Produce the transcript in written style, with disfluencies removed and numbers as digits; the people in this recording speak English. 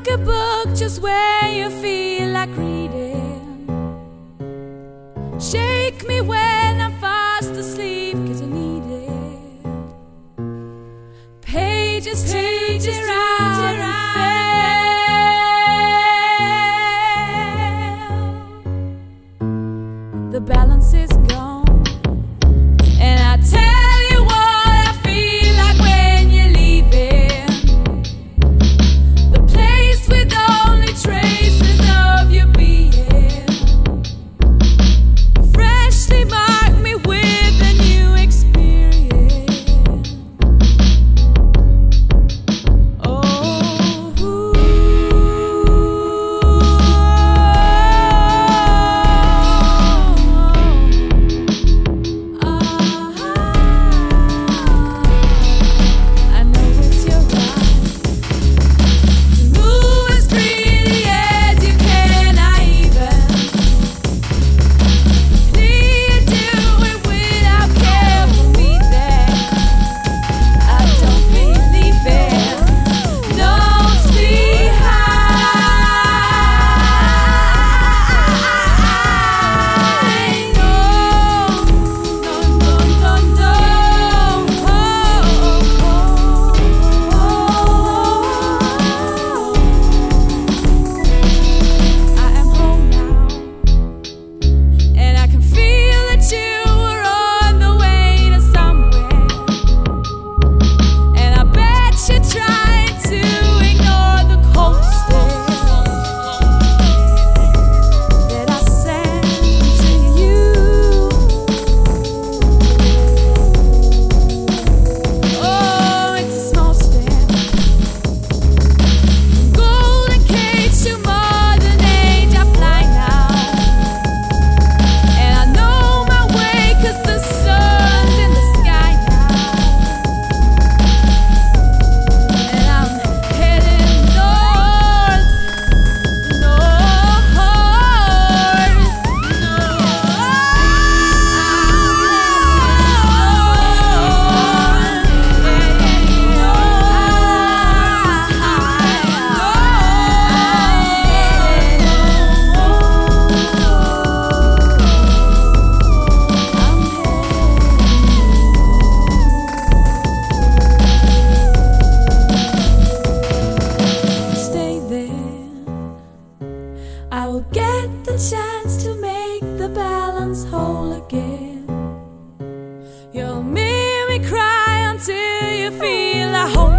a book just where you feel like reading. Shake me when I'm fast asleep, 'cause I need it. Pages to tear out and fail. The balance is gone, and I tell you what I feel like when you're leaving. The place with only traces of your being. Freshly mark me with a new experience. Oh, I know it's your right to move as freely as you can. I even plead do it without care for me there. I don't believe it. Knows me high. No, no, no, no, I am home now, and I can feel that you were on the way to somewhere. And I bet you tried to ignore the cold stare that I sent to you. Oh, it's a small step from golden cage to modern age. I fly now, and I know my way, 'cause the sun's in the sky now. And I'm heading north, north, north. Stay there. I will get the chance to make the balance whole again. You'll hear me cry until you feel I hold